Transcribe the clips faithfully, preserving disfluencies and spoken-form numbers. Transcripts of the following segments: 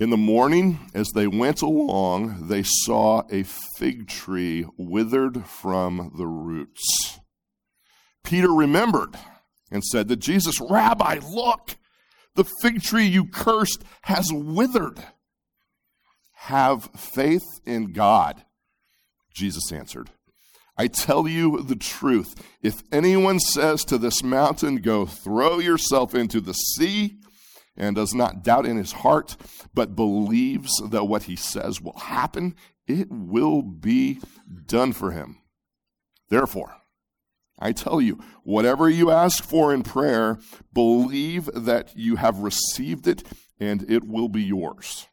In the morning, as they went along, they saw a fig tree withered from the roots. Peter remembered and said to Jesus, "Rabbi, look, the fig tree you cursed has withered." "Have faith in God," Jesus answered. "I tell you the truth. If anyone says to this mountain, 'Go throw yourself into the sea,' and does not doubt in his heart, but believes that what he says will happen, it will be done for him. Therefore, I tell you, whatever you ask for in prayer, believe that you have received it, and it will be yours.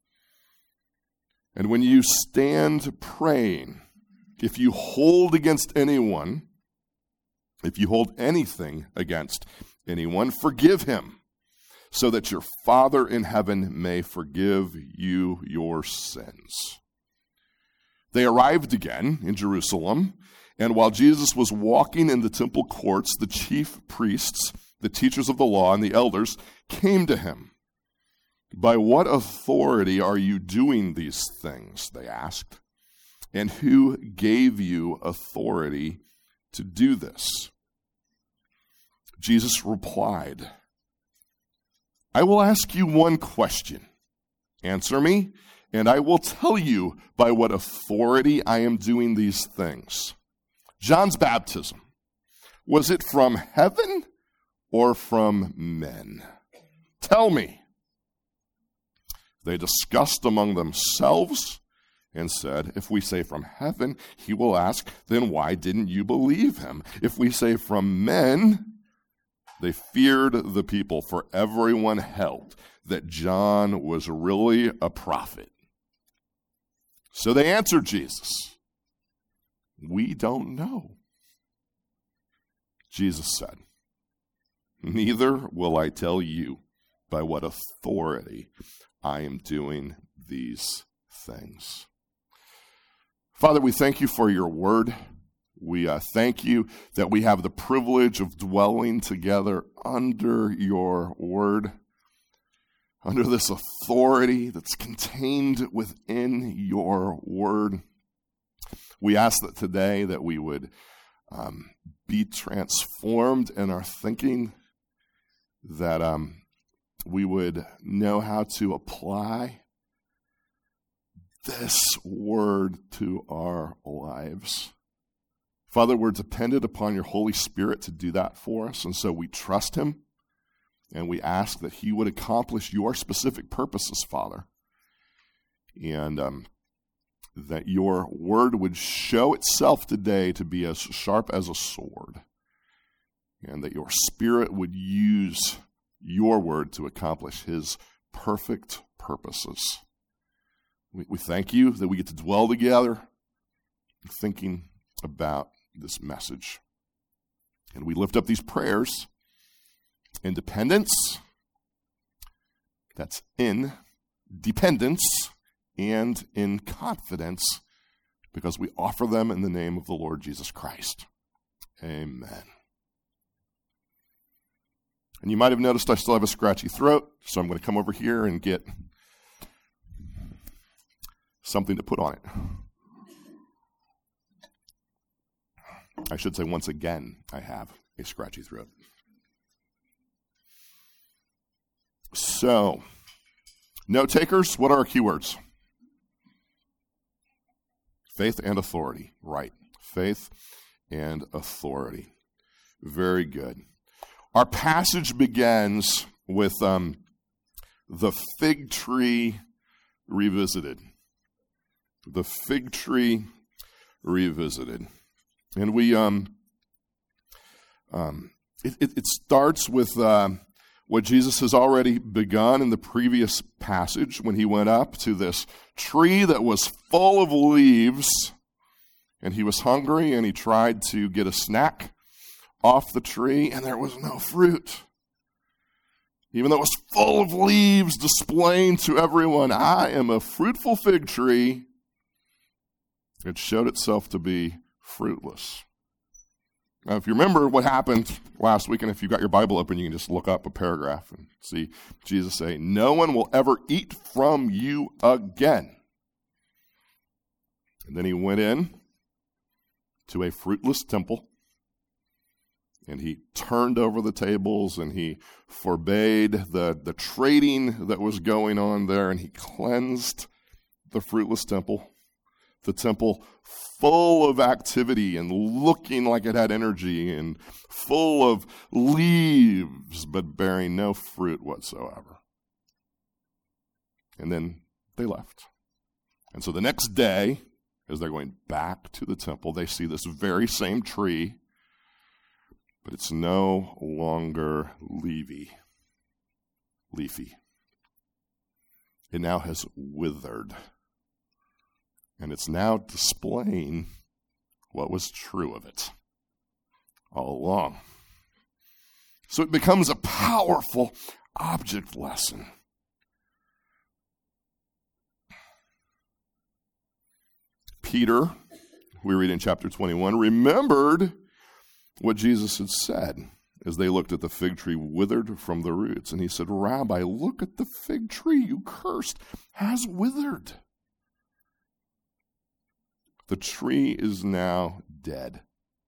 And when you stand praying, if you hold against anyone, if you hold anything against anyone, forgive him, so that your Father in heaven may forgive you your sins." They arrived again in Jerusalem, and while Jesus was walking in the temple courts, the chief priests, the teachers of the law, and the elders came to him. "By what authority are you doing these things?" they asked. "And who gave you authority to do this?" Jesus replied, "I will ask you one question. Answer me, and I will tell you by what authority I am doing these things. John's baptism, was it from heaven or from men? Tell me." They discussed among themselves and said, "If we say from heaven," he will ask, "then why didn't you believe him? If we say from men," they feared the people, for everyone held that John was really a prophet. So they answered Jesus, "We don't know." Jesus said, "Neither will I tell you by what authority I am doing these things." Father, we thank you for your word. We uh, thank you that we have the privilege of dwelling together under your word, under this authority that's contained within your word. We ask that today that we would um, be transformed in our thinking, that um, we would know how to apply this word to our lives. Father, we're dependent upon your Holy Spirit to do that for us, and so we trust him, and we ask that he would accomplish your specific purposes, Father, and um, that your word would show itself today to be as sharp as a sword, and that your Spirit would use your word to accomplish his perfect purposes. We, we thank you that we get to dwell together thinking about this message. And we lift up these prayers in dependence, that's in dependence, and in confidence, because we offer them in the name of the Lord Jesus Christ. Amen. And you might have noticed I still have a scratchy throat, so I'm going to come over here and get something to put on it. I should say once again, I have a scratchy throat. So, note takers, what are our keywords? Faith and authority. Right. Faith and authority. Very good. Our passage begins with um, the fig tree revisited. The fig tree revisited. And we, um, um, it, it, it starts with uh, what Jesus has already begun in the previous passage when he went up to this tree that was full of leaves, and he was hungry, and he tried to get a snack off the tree, and there was no fruit. Even though it was full of leaves, displaying to everyone, "I am a fruitful fig tree," it showed itself to be fruitless. Now, if you remember what happened last week, and if you've got your Bible open, you can just look up a paragraph and see Jesus say, "No one will ever eat from you again." And then he went in to a fruitless temple, and he turned over the tables, and he forbade the, the trading that was going on there, and he cleansed the fruitless temple, the temple full of activity and looking like it had energy and full of leaves, but bearing no fruit whatsoever. And then they left. And so the next day, as they're going back to the temple, they see this very same tree, but it's no longer leafy. Leafy. It now has withered. And it's now displaying what was true of it all along. So it becomes a powerful object lesson. Peter, we read in chapter twenty-one, remembered what Jesus had said as they looked at the fig tree withered from the roots. And he said, "Rabbi, look at the fig tree you cursed has withered." The tree is now dead.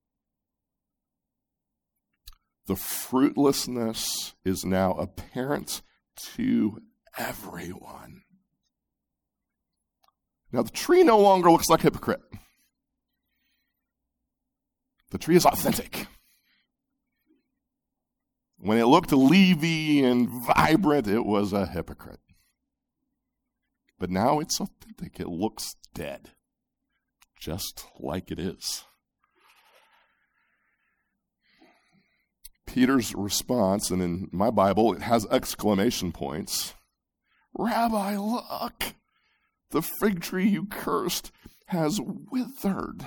The fruitlessness is now apparent to everyone. Now, the tree no longer looks like a hypocrite. The tree is authentic. When it looked leafy and vibrant, it was a hypocrite. But now it's authentic. It looks dead, just like it is. Peter's response, and in my Bible, it has exclamation points. "Rabbi, look, the fig tree you cursed has withered."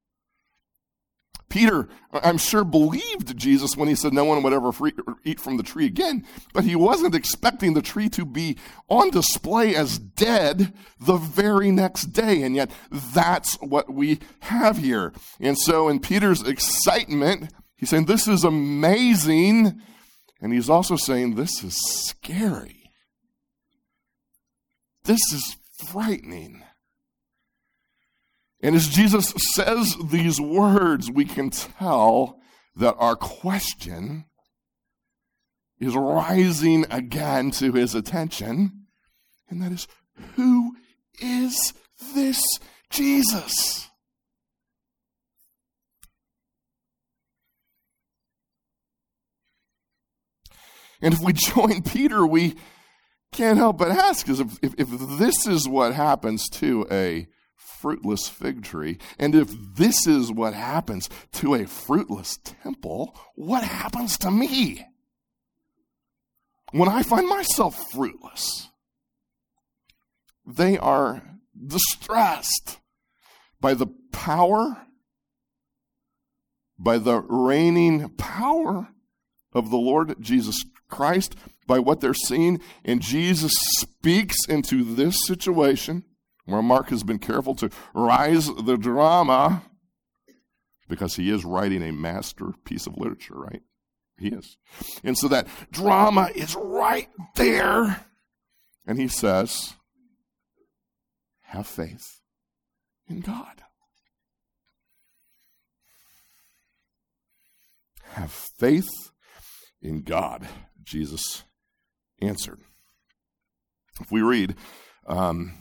Peter, I'm sure, believed Jesus when he said no one would ever free, eat from the tree again, but he wasn't expecting the tree to be on display as dead the very next day, and yet that's what we have here. And so in Peter's excitement, he's saying, this is amazing, and he's also saying, this is scary. This is frightening. And as Jesus says these words, we can tell that our question is rising again to his attention, and that is, who is this Jesus? And if we join Peter, we can't help but ask, is if, if, if this is what happens to a fruitless fig tree, and if this is what happens to a fruitless temple, what happens to me when I find myself fruitless? They are distressed by the power, by the reigning power of the Lord Jesus Christ, by what they're seeing, and Jesus speaks into this situation where Mark has been careful to rise the drama, because he is writing a masterpiece of literature, right? He is. And so that drama is right there. And he says, have faith in God. Have faith in God, Jesus answered. If we read um,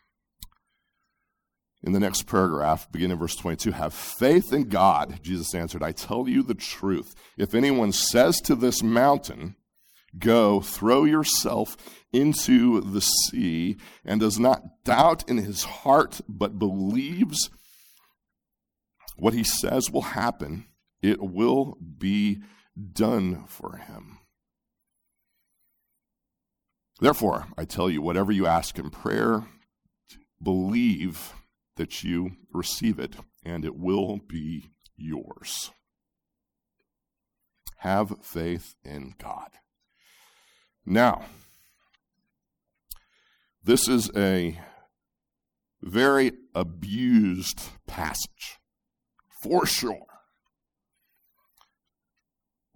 in the next paragraph, beginning in verse twenty-two, have faith in God, Jesus answered, I tell you the truth. If anyone says to this mountain, go, throw yourself into the sea, and does not doubt in his heart, but believes what he says will happen, it will be done for him. Therefore, I tell you, whatever you ask in prayer, believe that you receive it, and it will be yours. Have faith in God. Now, this is a very abused passage, for sure.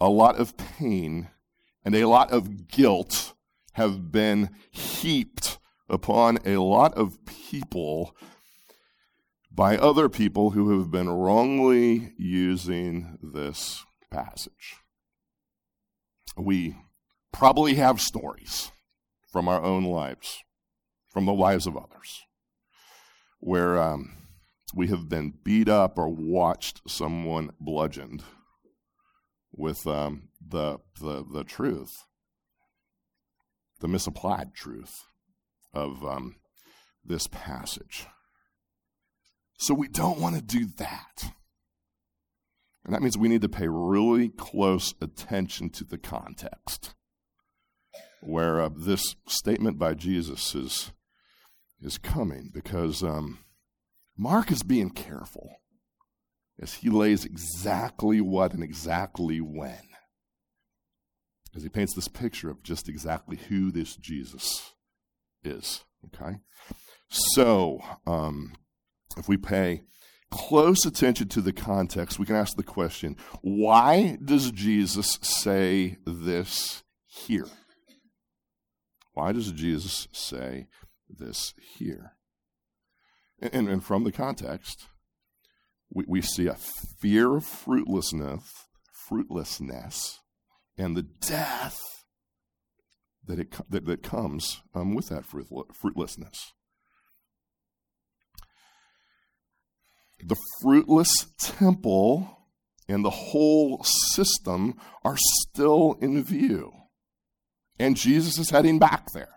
a lot of pain and a lot of guilt have been heaped upon a lot of people by other people who have been wrongly using this passage. We probably have stories from our own lives, from the lives of others, where um, we have been beat up or watched someone bludgeoned with um, the, the the truth, the misapplied truth of um, this passage. So we don't want to do that. And that means we need to pay really close attention to the context where uh, this statement by Jesus is, is coming, because um, Mark is being careful as he lays exactly what and exactly when, as he paints this picture of just exactly who this Jesus is, okay? So, um, if we pay close attention to the context, we can ask the question, why does Jesus say this here? Why does Jesus say this here? And, and from the context, we, we see a fear of fruitlessness, fruitlessness, and the death that it that, that comes um, with that fruitlessness. The fruitless temple and the whole system are still in view. And Jesus is heading back there.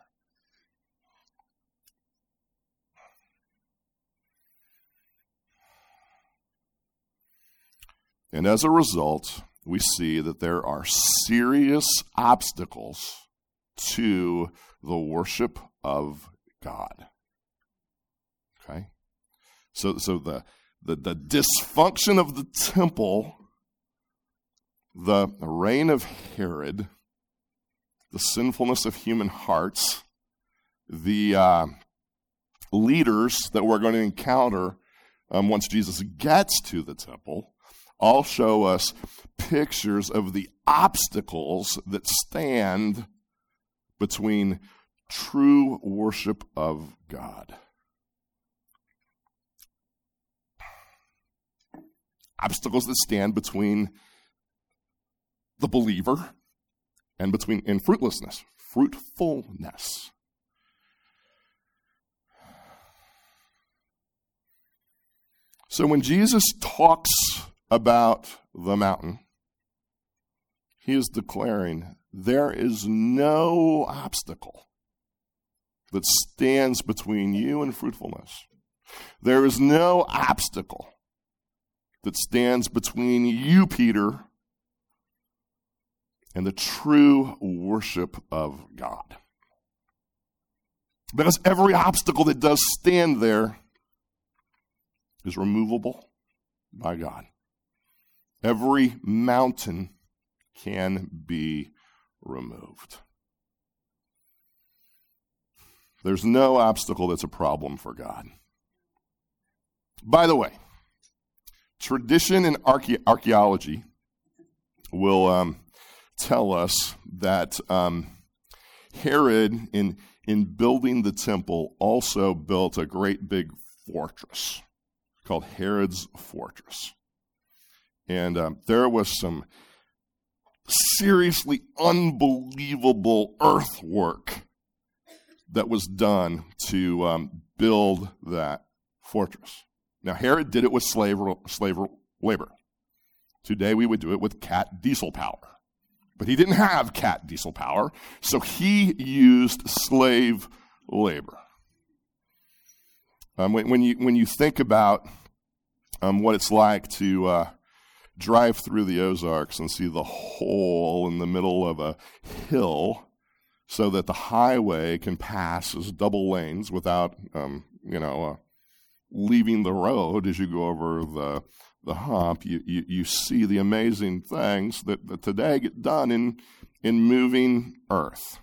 And as a result, we see that there are serious obstacles to the worship of God. Okay? So, so the The, the dysfunction of the temple, the reign of Herod, the sinfulness of human hearts, the uh, leaders that we're going to encounter um, once Jesus gets to the temple, all show us pictures of the obstacles that stand between true worship of God. Obstacles that stand between the believer and between in fruitlessness, fruitfulness. So when Jesus talks about the mountain, he is declaring there is no obstacle that stands between you and fruitfulness. There is no obstacle that stands between you, Peter, and the true worship of God. Because every obstacle that does stand there is removable by God. Every mountain can be removed. There's no obstacle that's a problem for God. By the way, tradition and archae- archaeology will um, tell us that um, Herod, in, in building the temple, also built a great big fortress called Herod's Fortress. And um, there was some seriously unbelievable earthwork that was done to um, build that fortress. Now, Herod did it with slave, slave labor. Today, we would do it with cat diesel power. But he didn't have cat diesel power, so he used slave labor. Um, when, when you when you think about um, what it's like to uh, drive through the Ozarks and see the hole in the middle of a hill so that the highway can pass as double lanes without, um, you know, uh, leaving the road as you go over the the hump, you, you, you see the amazing things that, that today get done in, in moving earth.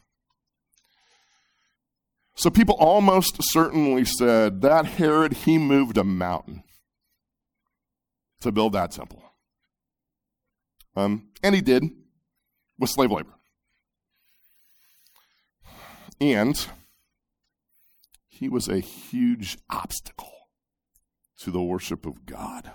So people almost certainly said that Herod, he moved a mountain to build that temple. Um, and he did. with slave labor. And he was a huge obstacle to the worship of God.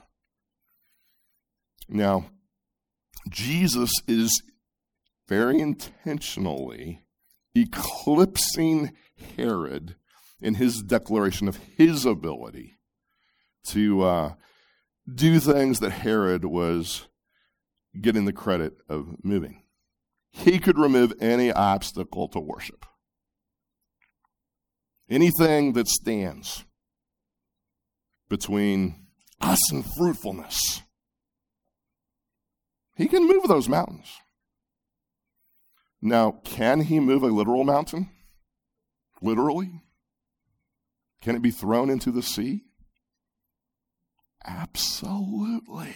Now, Jesus is very intentionally eclipsing Herod in his declaration of his ability to uh, do things that Herod was getting the credit of moving. He could remove any obstacle to worship. Anything that stands between us and fruitfulness. He can move those mountains. Now, can he move a literal mountain? Literally? Can it be thrown into the sea? Absolutely.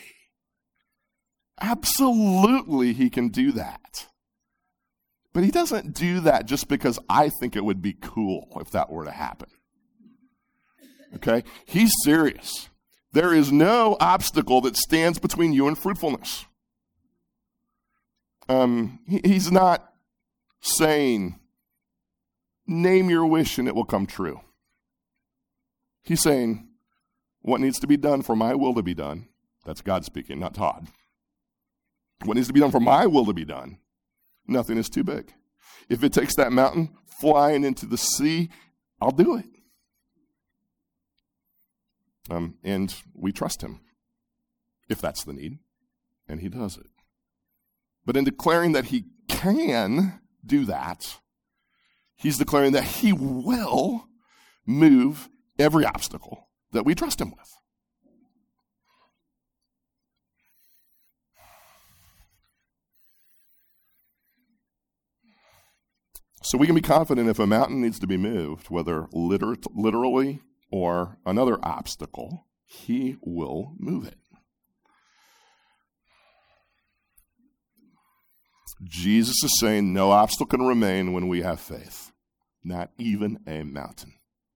Absolutely he can do that. But he doesn't do that just because I think it would be cool if that were to happen. Okay? He's serious. There is no obstacle that stands between you and fruitfulness. Um, he, he's not saying, name your wish and it will come true. He's saying, what needs to be done for my will to be done? That's God speaking, not Todd. What needs to be done for my will to be done? Nothing is too big. If it takes that mountain flying into the sea, I'll do it. Um, and we trust him, if that's the need, and he does it. But in declaring that he can do that, he's declaring that he will move every obstacle that we trust him with. So we can be confident if a mountain needs to be moved, whether liter- literally or another obstacle, he will move it. Jesus is saying no obstacle can remain when we have faith, not even a mountain.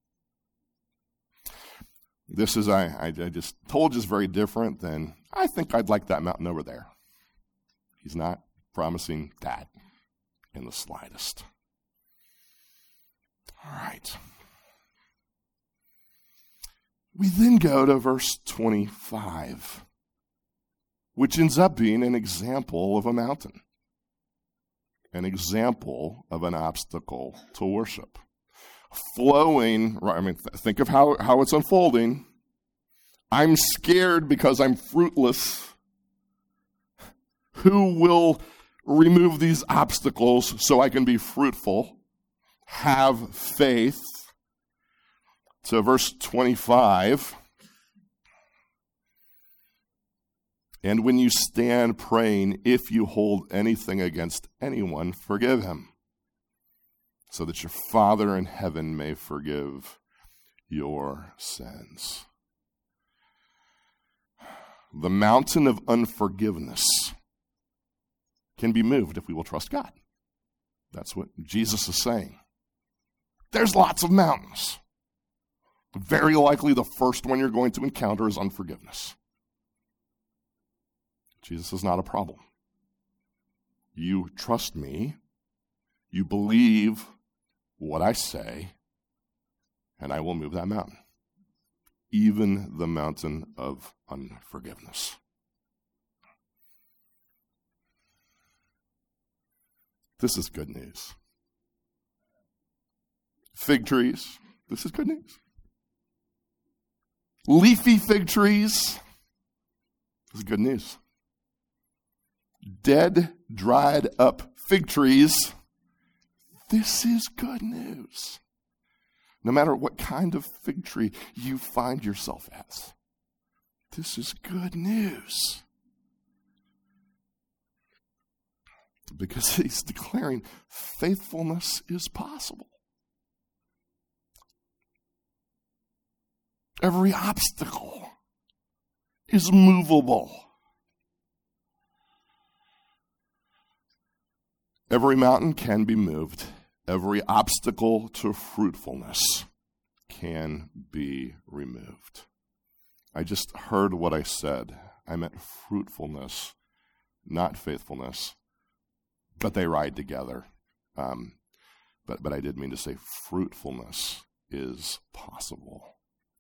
This is, I, I just told you, is very different than, I think I'd like that mountain over there. He's not promising that in the slightest. All right. We then go to verse twenty-five, which ends up being an example of a mountain, an example of an obstacle to worship. Flowing, I mean, th- think of how, how it's unfolding. I'm scared because I'm fruitless. Who will remove these obstacles so I can be fruitful? Have faith. So verse twenty-five. And when you stand praying, if you hold anything against anyone, forgive him, so that your Father in heaven may forgive your sins. The mountain of unforgiveness can be moved if we will trust God. That's what Jesus is saying. There's lots of mountains. Very likely the first one you're going to encounter is unforgiveness. Jesus is not a problem. You trust me, you believe what I say, and I will move that mountain. Even the mountain of unforgiveness. This is good news. Fig trees, this is good news. Leafy fig trees, this is good news. Dead, dried up fig trees, this is good news. No matter what kind of fig tree you find yourself as, this is good news. Because he's declaring faithfulness is possible. Every obstacle is movable. Every mountain can be moved. Every obstacle to fruitfulness can be removed. I just heard what I said. I meant fruitfulness, not faithfulness. but they ride together. Um, but, but I did mean to say fruitfulness is possible.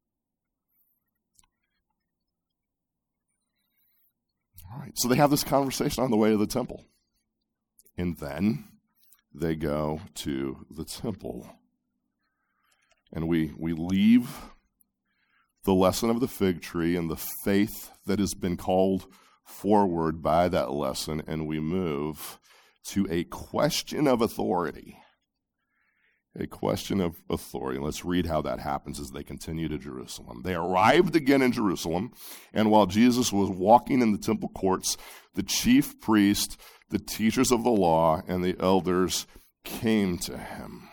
All right, so they have this conversation on the way to the temple. And then they go to the temple. And we we leave the lesson of the fig tree and the faith that has been called forward by that lesson, and we move to a question of authority. A question of authority. And let's read how that happens as they continue to Jerusalem. They arrived again in Jerusalem, and while Jesus was walking in the temple courts, the chief priest, the teachers of the law, and the elders came to him.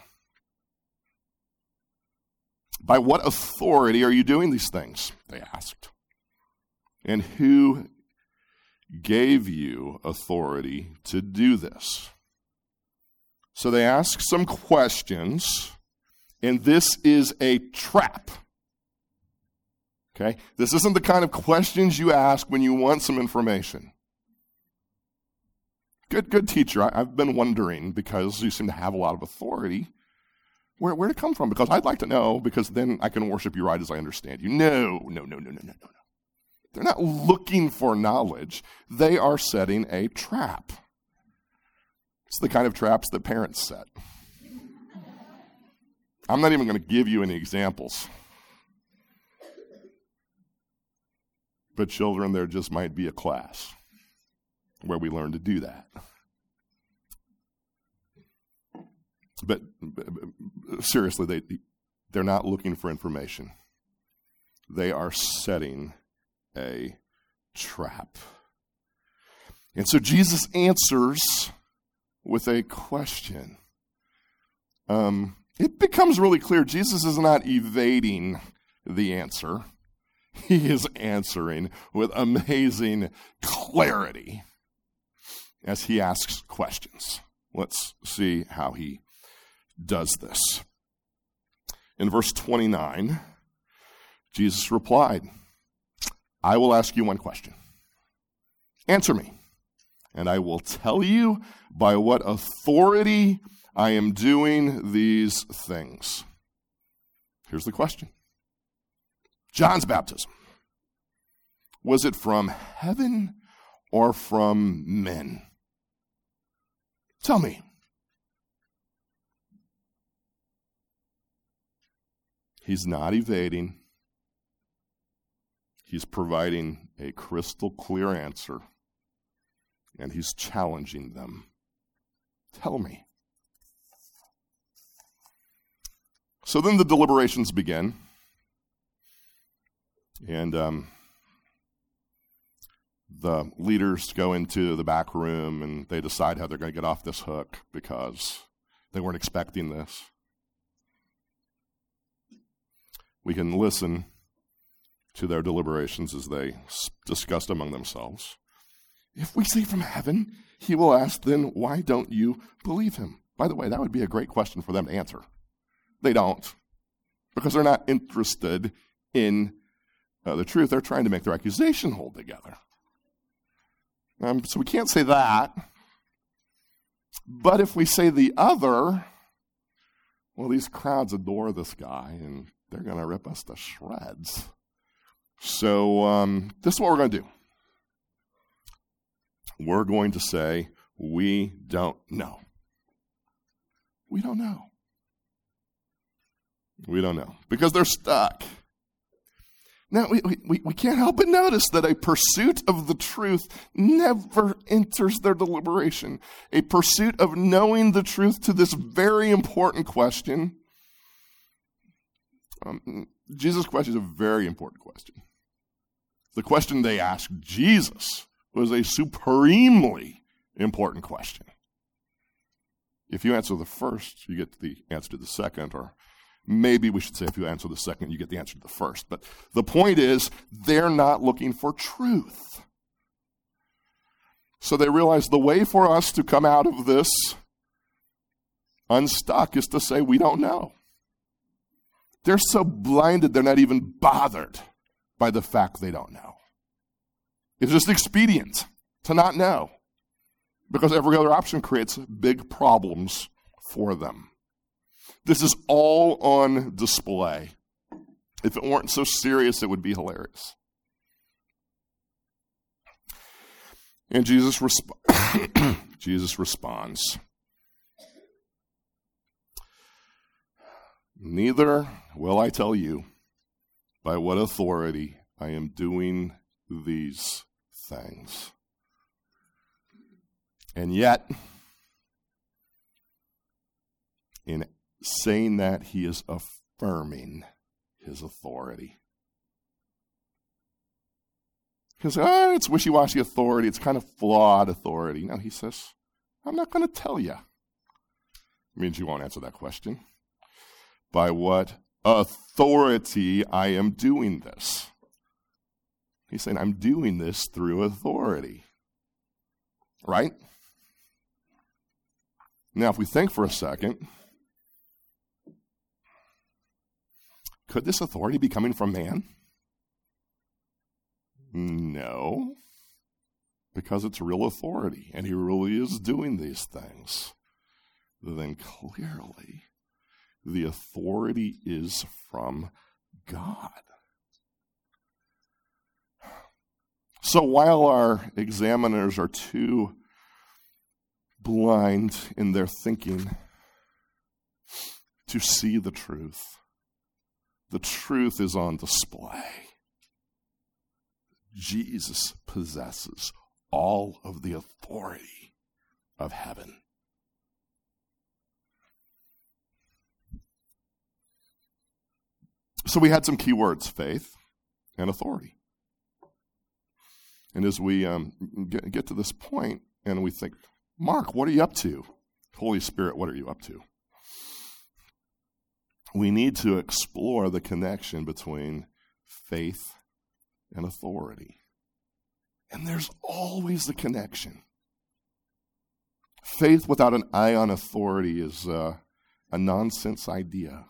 By what authority are you doing these things? They asked. And who gave you authority to do this? So they ask some questions, and this is a trap. Okay? This isn't the kind of questions you ask when you want some information. Good, good teacher. I, I've been wondering, because you seem to have a lot of authority, where, where to come from? Because I'd like to know, because then I can worship you right as I understand you. No, no, no, no, no, no, no, no. They're not looking for knowledge. They are setting a trap. It's the kind of traps that parents set. I'm not even going to give you any examples. But children, there just might be a class where we learn to do that. But, but, but seriously, they, they're not looking for information. They are setting a trap. And so Jesus answers with a question. Um, it becomes really clear Jesus is not evading the answer. He is answering with amazing clarity as he asks questions. Let's see how he does this. In verse twenty-nine, Jesus replied, I will ask you one question. Answer me, and I will tell you by what authority I am doing these things. Here's the question. John's baptism, was it from heaven or from men? Tell me. He's not evading. He's providing a crystal clear answer, and he's challenging them. Tell me. So then the deliberations begin, and um, the leaders go into the back room, and they decide how they're going to get off this hook because they weren't expecting this. We can listen to their deliberations as they discussed among themselves. If we say from heaven, he will ask, then why don't you believe him? By the way, that would be a great question for them to answer. They don't, because they're not interested in uh, the truth. They're trying to make their accusation hold together. Um, so we can't say that. But if we say the other, well, these crowds adore this guy, and they're going to rip us to shreds. So um, this is what we're going to do. We're going to say, we don't know. We don't know. We don't know. Because they're stuck. Now, we, we, we can't help but notice that a pursuit of the truth never enters their deliberation. A pursuit of knowing the truth to this very important question. Um, Jesus' question is a very important question. The question they asked Jesus was a supremely important question. If you answer the first, you get the answer to the second, or maybe we should say if you answer the second, you get the answer to the first. But the point is, they're not looking for truth. So they realize the way for us to come out of this unstuck is to say we don't know. They're so blinded, they're not even bothered by the fact they don't know. It's just expedient to not know. because every other option creates big problems for them. This is all on display. If it weren't so serious, it would be hilarious. And Jesus, resp- Jesus responds, "Neither will I tell you by what authority I am doing these things." And yet, in saying that, he is affirming his authority. Because oh, it's wishy-washy authority, it's kind of flawed authority. No, he says, I'm not going to tell you. It means you won't answer that question. By what authority I am doing this. He's saying, I'm doing this through authority. Right? Now, if we think for a second, could this authority be coming from man? No, because it's real authority, and he really is doing these things. Then clearly, the authority is from God. So while our examiners are too blind in their thinking to see the truth, the truth is on display. Jesus possesses all of the authority of heaven. So we had some key words, faith and authority. And as we um, get, get to this point and we think, Mark, what are you up to? Holy Spirit, what are you up to? We need to explore the connection between faith and authority. And there's always the connection. Faith without an eye on authority is uh, a nonsense idea.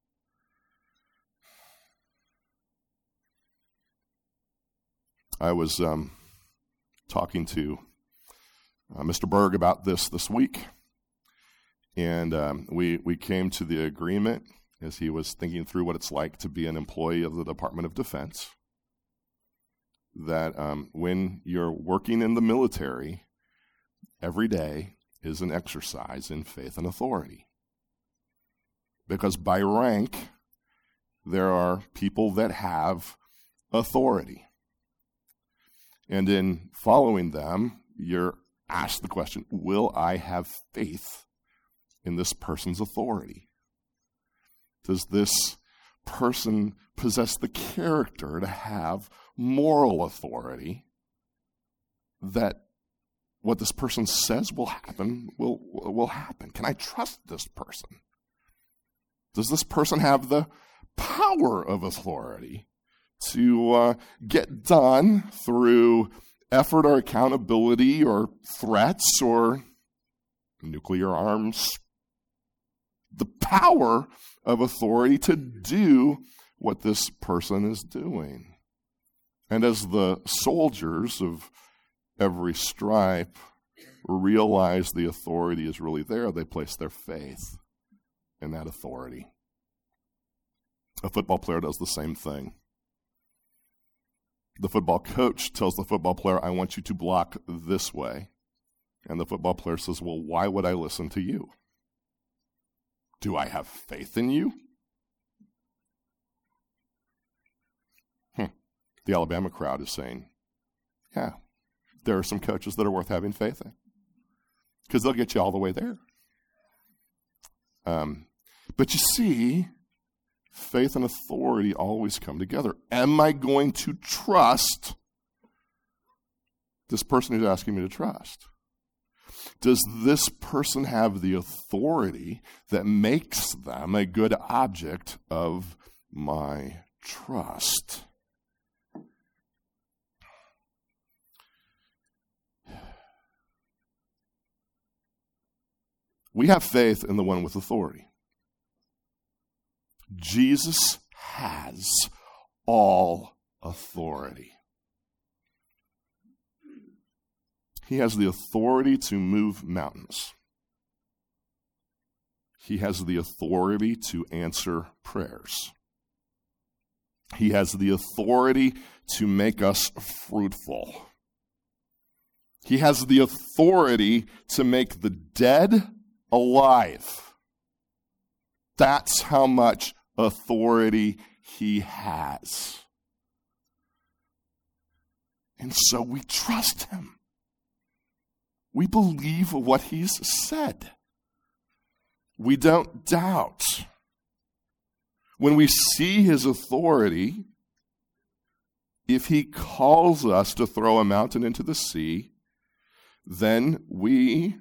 I was um, talking to uh, Mister Berg about this this week, and um, we we came to the agreement as he was thinking through what it's like to be an employee of the Department of Defense, that um, when you're working in the military, every day is an exercise in faith and authority. Because by rank, there are people that have authority. And in following them, you're asked the question, will I have faith in this person's authority? Does this person possess the character to have moral authority that what this person says will happen will, will happen? Can I trust this person? Does this person have the power of authority to uh, get done through effort or accountability or threats or nuclear arms? The power of authority to do what this person is doing. And as the soldiers of every stripe realize the authority is really there, they place their faith in that authority. A football player does the same thing. The football coach tells the football player, I want you to block this way. And the football player says, well, why would I listen to you? Do I have faith in you? Hmm. The Alabama crowd is saying, yeah, there are some coaches that are worth having faith in, because they'll get you all the way there. Um, but you see, faith and authority always come together. Am I going to trust this person who's asking me to trust? Does this person have the authority that makes them a good object of my trust? We have faith in the one with authority. Jesus has all authority. He has the authority to move mountains. He has the authority to answer prayers. He has the authority to make us fruitful. He has the authority to make the dead alive. That's how much authority he has. And so we trust him. We believe what he's said. We don't doubt. When we see his authority, if he calls us to throw a mountain into the sea, then we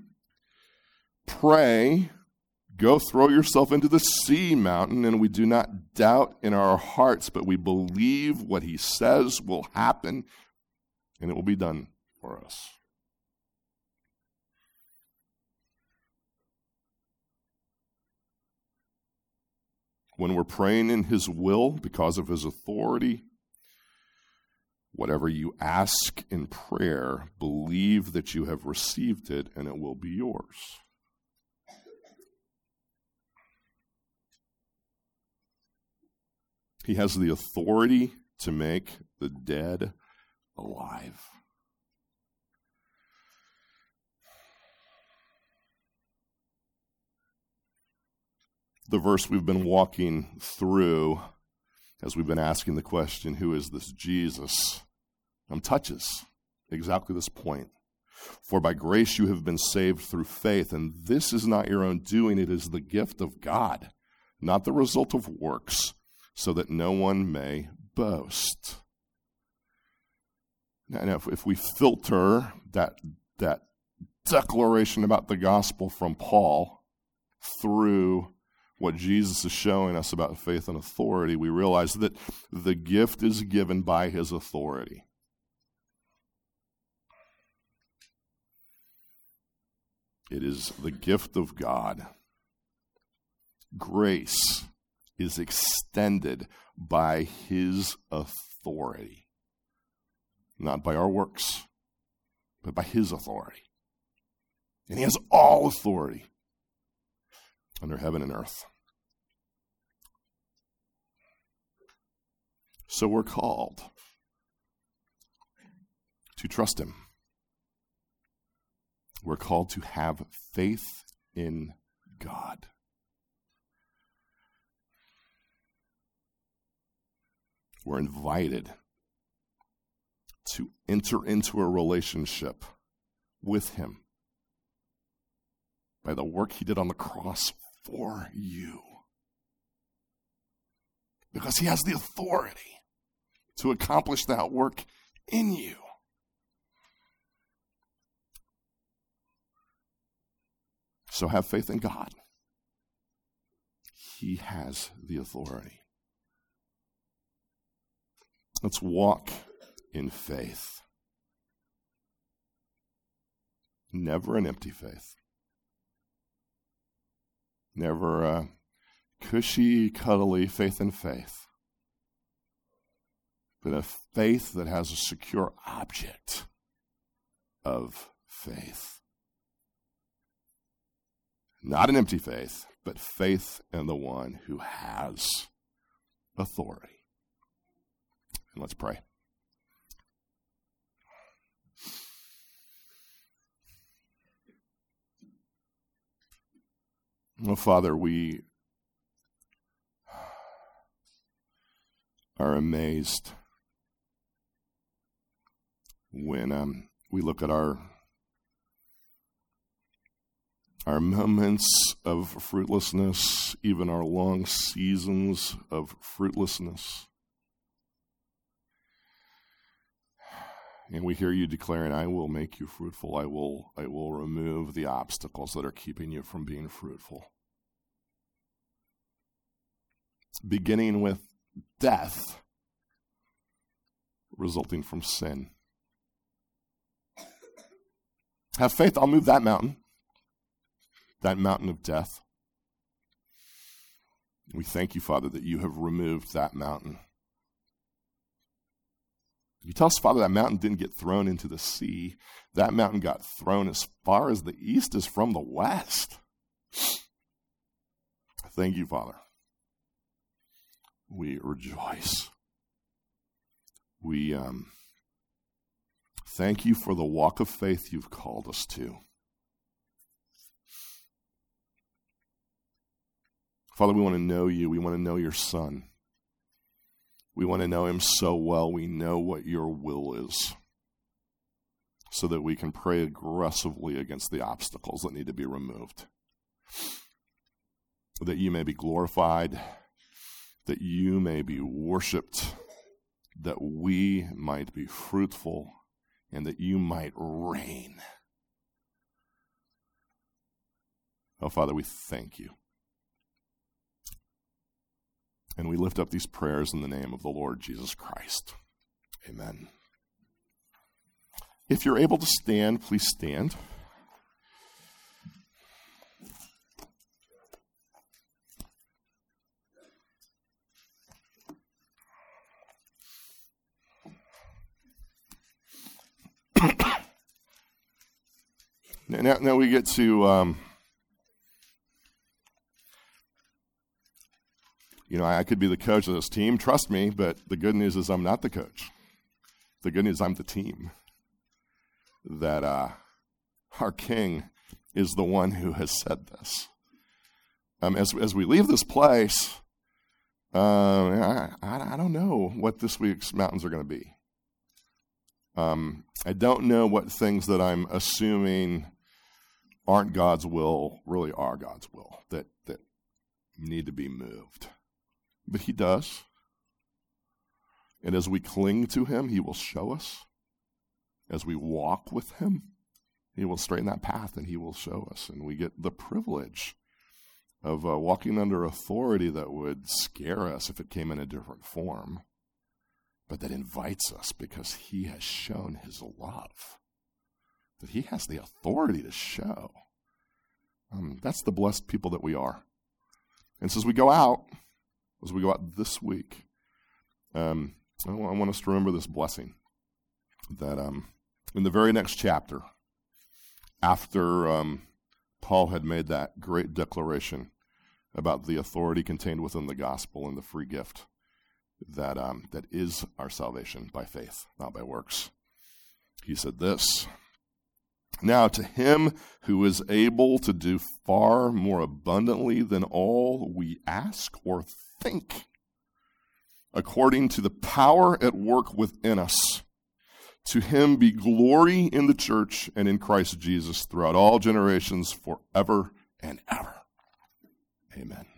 pray, go throw yourself into the sea, mountain, and we do not doubt in our hearts, but we believe what he says will happen, and it will be done for us. When we're praying in his will because of his authority, whatever you ask in prayer, believe that you have received it and it will be yours. He has the authority to make the dead alive. The verse we've been walking through as we've been asking the question, who is this Jesus, um, touches exactly this point. For by grace you have been saved through faith, and this is not your own doing, it is the gift of God, not the result of works, so that no one may boast. Now, if, if we filter that, that declaration about the gospel from Paul through what Jesus is showing us about faith and authority, we realize that the gift is given by his authority. It is the gift of God. Grace is extended by his authority. Not by our works, but by his authority. And he has all authority under heaven and earth. So we're called to trust him. We're called to have faith in God. We're invited to enter into a relationship with him by the work he did on the cross for you. Because he has the authority to accomplish that work in you. So have faith in God. He has the authority. Let's walk in faith. Never an empty faith. Never a cushy, cuddly faith in faith. But a faith that has a secure object of faith. Not an empty faith, but faith in the one who has authority. And let's pray. Oh, Father, we are amazed when um, we look at our our moments of fruitlessness, even our long seasons of fruitlessness. And we hear you declaring, I will make you fruitful. I will, I will remove the obstacles that are keeping you from being fruitful. Beginning with death, resulting from sin. Have faith, I'll move that mountain. That mountain of death. We thank you, Father, that you have removed that mountain. You tell us, Father, that mountain didn't get thrown into the sea. That mountain got thrown as far as the east is from the west. Thank you, Father. We rejoice. We um, thank you for the walk of faith you've called us to. Father, we want to know you. We want to know your Son. We want to know him so well we know what your will is, so that we can pray aggressively against the obstacles that need to be removed. That you may be glorified, that you may be worshiped, that we might be fruitful, and that you might reign. Oh, Father, we thank you. And we lift up these prayers in the name of the Lord Jesus Christ. Amen. If you're able to stand, please stand. now, now we get to... Um, You know, I could be the coach of this team, trust me, but the good news is I'm not the coach. The good news is I'm the team. That uh, our King is the one who has said this. Um, as, as we leave this place, uh, I, I, I don't know what this week's mountains are going to be. Um, I don't know what things that I'm assuming aren't God's will really are God's will, that, that need to be moved. But he does. And as we cling to him, he will show us. As we walk with him, he will straighten that path and he will show us. And we get the privilege of uh, walking under authority that would scare us if it came in a different form, but that invites us because he has shown his love, that he has the authority to show. Um, that's the blessed people that we are. And so as we go out, as we go out this week, um, I, want, I want us to remember this blessing, that um, in the very next chapter, after um, Paul had made that great declaration about the authority contained within the gospel and the free gift that um, that is our salvation by faith, not by works, he said this: "Now to him who is able to do far more abundantly than all we ask or think, according to the power at work within us, to him be glory in the church and in Christ Jesus throughout all generations, forever and ever. Amen."